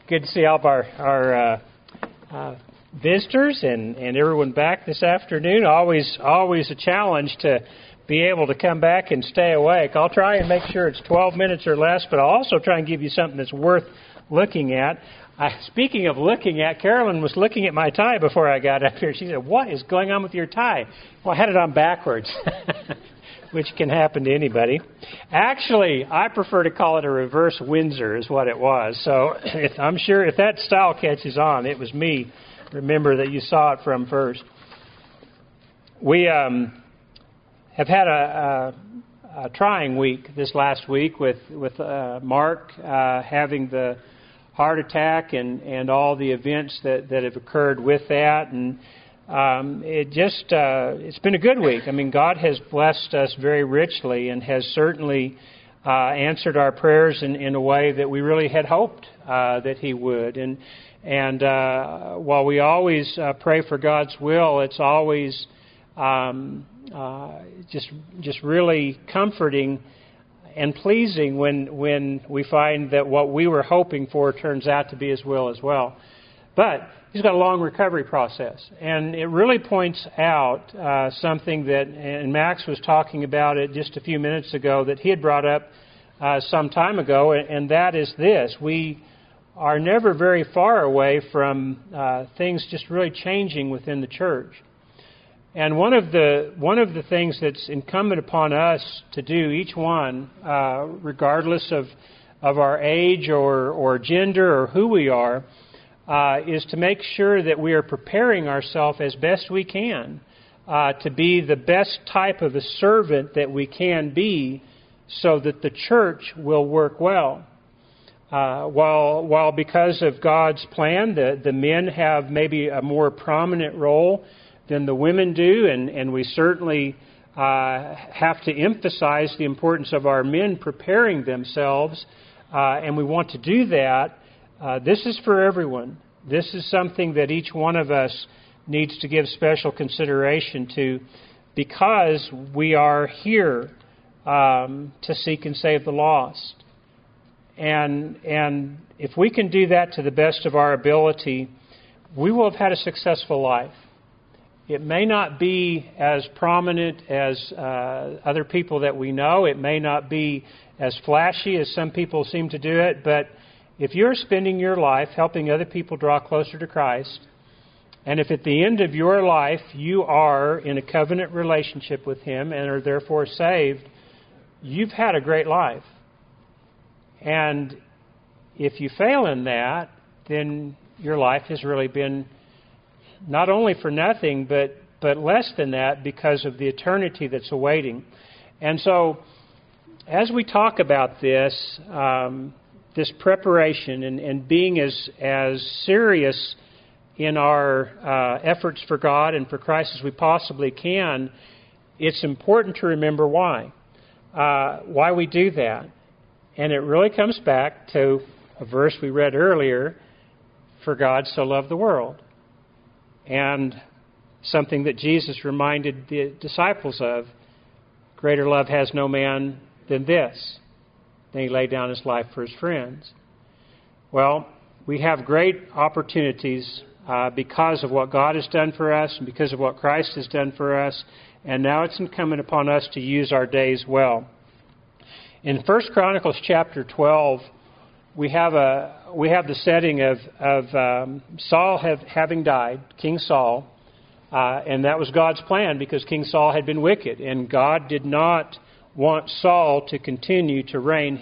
Good to see all of our visitors and everyone back this afternoon. Always a challenge to be able to come back and stay awake. I'll try and make sure it's 12 minutes or less, but I'll also try and give you something that's worth looking at. Speaking of looking at, Carolyn was looking at my tie before I got up here. She said, "What is going on with your tie?" Well, I had it on backwards, which can happen to anybody. Actually, I prefer to call it a reverse Windsor is what it was. So I'm sure if that style catches on, it was me. Remember that you saw it from first. We have had a trying week this last week with Mark having the heart attack and all the events that have occurred with that, and it's been a good week. I mean, God has blessed us very richly and has certainly answered our prayers in a way that we really had hoped that He would. And while we always pray for God's will, it's always just really comforting and pleasing when we find that what we were hoping for turns out to be His will as well. But he's got a long recovery process, and it really points out something that, and Max was talking about it just a few minutes ago, that he had brought up some time ago, and that is this: we are never very far away from things just really changing within the church. And one of the things that's incumbent upon us to do, each one, regardless of our age or gender or who we are, is to make sure that we are preparing ourselves as best we can to be the best type of a servant that we can be, so that the church will work well. While because of God's plan, the men have maybe a more prominent role than the women do, and we certainly have to emphasize the importance of our men preparing themselves, and we want to do that. This is for everyone. This is something that each one of us needs to give special consideration to, because we are here to seek and save the lost. And if we can do that to the best of our ability, we will have had a successful life. It may not be as prominent as other people that we know. It may not be as flashy as some people seem to do it. But if you're spending your life helping other people draw closer to Christ, and if at the end of your life you are in a covenant relationship with Him and are therefore saved, you've had a great life. And if you fail in that, then your life has really been not only for nothing, but less than that, because of the eternity that's awaiting. And so, as we talk about this preparation and being as serious in our efforts for God and for Christ as we possibly can, it's important to remember why we do that. And it really comes back to a verse we read earlier: "For God so loved the world." And something that Jesus reminded the disciples of: "Greater love has no man than this, than He laid down His life for His friends." Well, we have great opportunities because of what God has done for us and because of what Christ has done for us, and now it's incumbent upon us to use our days well. In 1 Chronicles chapter 12, we have the setting of Saul having died, King Saul, and that was God's plan, because King Saul had been wicked, and God did not want Saul to continue to reign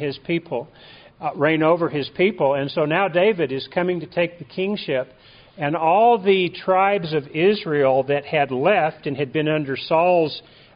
over His people. And so now David is coming to take the kingship, and all the tribes of Israel that had left and had been under Saul's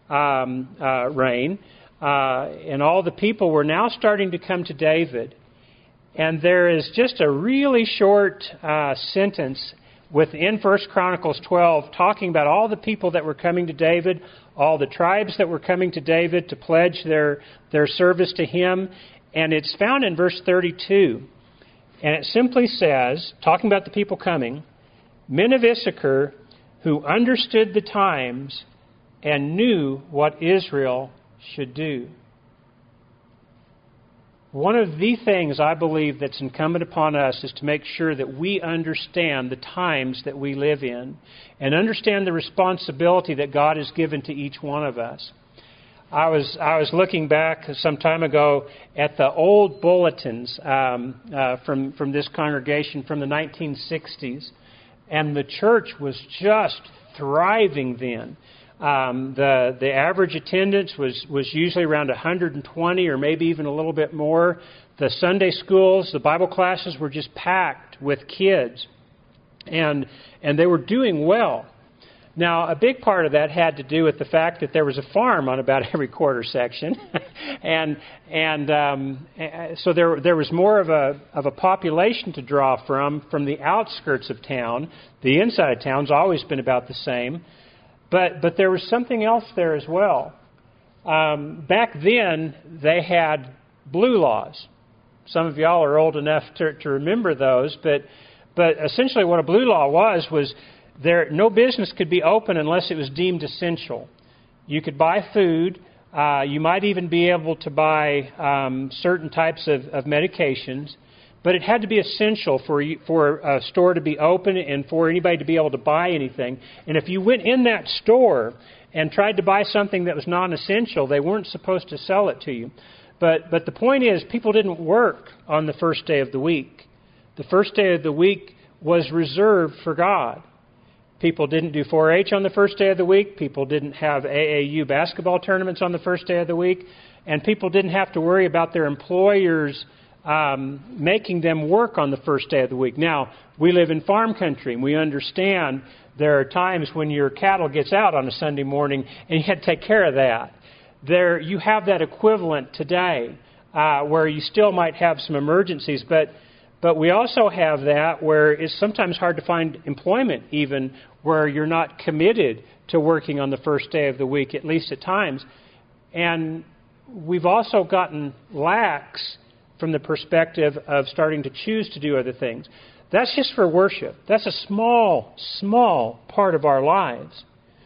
reign, and all the people were now starting to come to David. And there is just a really short sentence within 1 Chronicles 12 talking about all the people that were coming to David, all the tribes that were coming to David to pledge their service to him. And it's found in verse 32. And it simply says, talking about the people coming, "Men of Issachar who understood the times and knew what Israel should do." one of the things I believe that's incumbent upon us is to make sure that we understand the times that we live in and understand the responsibility that God has given to each one of us. I was looking back some time ago at the old bulletins from this congregation from the 1960s, and the church was just thriving then. The average attendance was usually around 120 or maybe even a little bit more. The Sunday schools, the Bible classes were just packed with kids, and they were doing well. Now, a big part of that had to do with the fact that there was a farm on about every quarter section, and so there was more of a population to draw from the outskirts of town. The inside of town's always been about the same, but there was something else there as well. Back then, they had blue laws. Some of y'all are old enough to remember those, but essentially what a blue law was no business could be open unless it was deemed essential. You could buy food. You might even be able to buy certain types of medications, but it had to be essential for a store to be open and for anybody to be able to buy anything. And if you went in that store and tried to buy something that was non-essential, they weren't supposed to sell it to you. But the point is, people didn't work on the first day of the week. The first day of the week was reserved for God. People didn't do 4-H on the first day of the week. People didn't have AAU basketball tournaments on the first day of the week. And people didn't have to worry about their employers making them work on the first day of the week. Now, we live in farm country, and we understand there are times when your cattle gets out on a Sunday morning, and you had to take care of that. You have that equivalent today where you still might have some emergencies, but we also have that where it's sometimes hard to find employment even where you're not committed to working on the first day of the week, at least at times. And we've also gotten lax from the perspective of starting to choose to do other things. That's just for worship. That's a small part of our lives.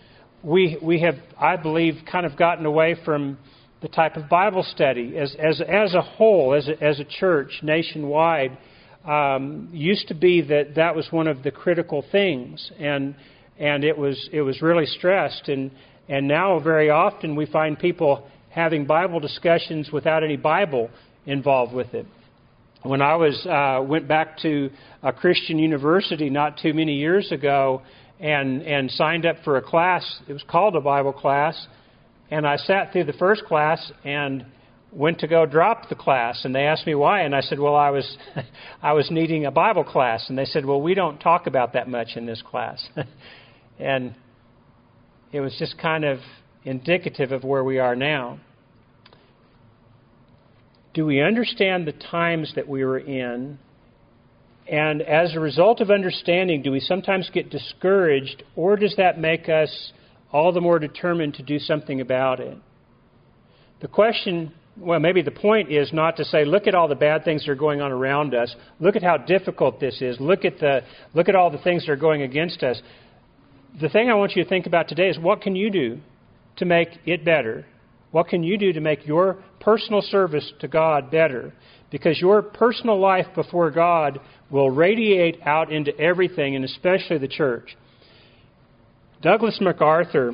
We have, I believe, kind of gotten away from the type of Bible study as a whole, as a church nationwide. Used to be that was one of the critical things, and it was really stressed, and now very often we find people having Bible discussions without any Bible involved with it. When I went back to a Christian university not too many years ago and signed up for a class, it was called a Bible class, and I sat through the first class and went to go drop the class, and they asked me why, and I said, well, I was needing a Bible class, and they said, well, we don't talk about that much in this class. And it was just kind of indicative of where we are now. Do we understand the times that we were in? And as a result of understanding, do we sometimes get discouraged, or does that make us all the more determined to do something about it? The question, well, maybe the point is not to say, look at all the bad things that are going on around us. Look at how difficult this is. Look at all the things that are going against us. The thing I want you to think about today is, what can you do to make it better? What can you do to make your personal service to God better? Because your personal life before God will radiate out into everything, and especially the church. Douglas MacArthur,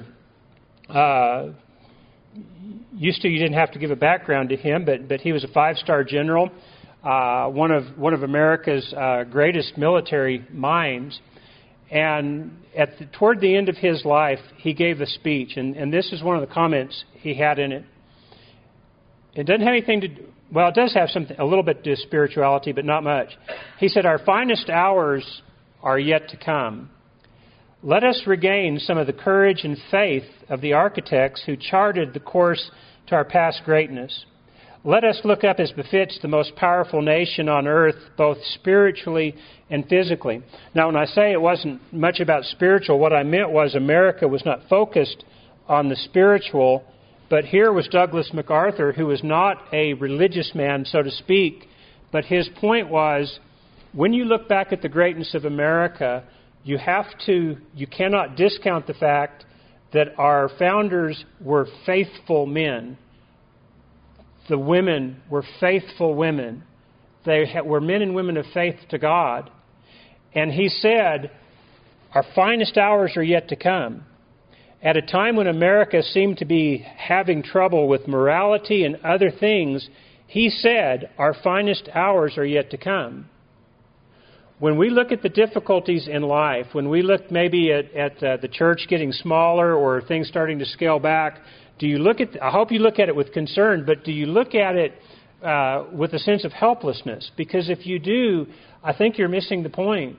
you didn't have to give a background to him, but he was a 5-star general, one of America's greatest military minds. And toward the end of his life, he gave a speech, and this is one of the comments he had in it. It doesn't have anything to do, well, it does have a little bit to do with spirituality, but not much. He said, "Our finest hours are yet to come. Let us regain some of the courage and faith of the architects who charted the course to our past greatness. Let us look up as befits the most powerful nation on earth, both spiritually and physically." Now, when I say it wasn't much about spiritual, what I meant was America was not focused on the spiritual, but here was Douglas MacArthur, who was not a religious man, so to speak, but his point was, when you look back at the greatness of America, you cannot discount the fact that our founders were faithful men. the women were faithful women. They were men and women of faith to God. And he said, our finest hours are yet to come. At a time when America seemed to be having trouble with morality and other things, he said, our finest hours are yet to come. When we look at the difficulties in life, when we look maybe at the church getting smaller or things starting to scale back, I hope you look at it with concern, but do you look at it with a sense of helplessness? Because if you do, I think you're missing the point.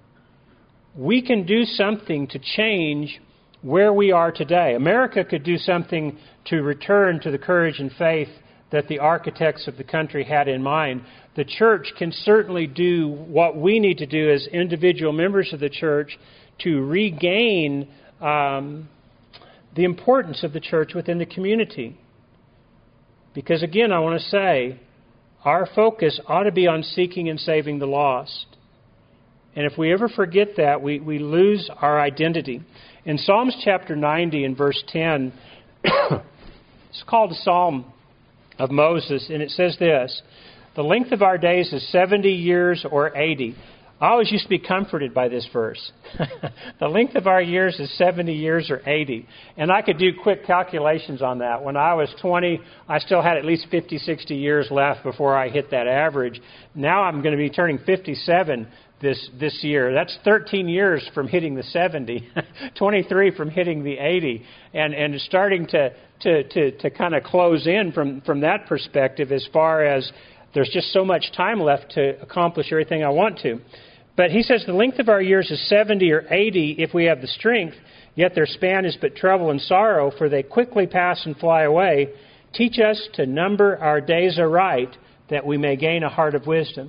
We can do something to change where we are today. America could do something to return to the courage and faith that the architects of the country had in mind. The church can certainly do what we need to do as individual members of the church to regain the importance of the church within the community. Because again, I want to say, our focus ought to be on seeking and saving the lost. And if we ever forget that, we lose our identity. In Psalms chapter 90 and verse 10, it's called a Psalm of Moses, and it says this, the length of our days is 70 years or 80. I always used to be comforted by this verse. The length of our years is 70 years or 80. And I could do quick calculations on that. When I was 20, I still had at least 50, 60 years left before I hit that average. Now I'm going to be turning 57 this year. That's 13 years from hitting the 70, 23 from hitting the 80, and starting to kind of close in from that perspective as far as there's just so much time left to accomplish everything I want to. But he says the length of our years is 70 or 80 if we have the strength, yet their span is but trouble and sorrow, for they quickly pass and fly away. Teach us to number our days aright, that we may gain a heart of wisdom.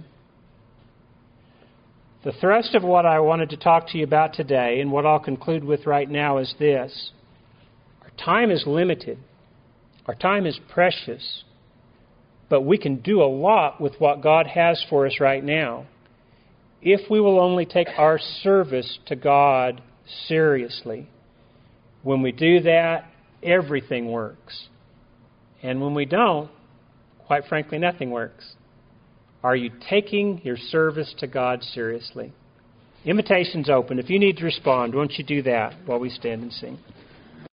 The thrust of what I wanted to talk to you about today, and what I'll conclude with right now, is this. Our time is limited. Our time is precious. But we can do a lot with what God has for us right now if we will only take our service to God seriously. When we do that, everything works. And when we don't, quite frankly, nothing works. Are you taking your service to God seriously? Invitation's open. If you need to respond, won't you do that while we stand and sing?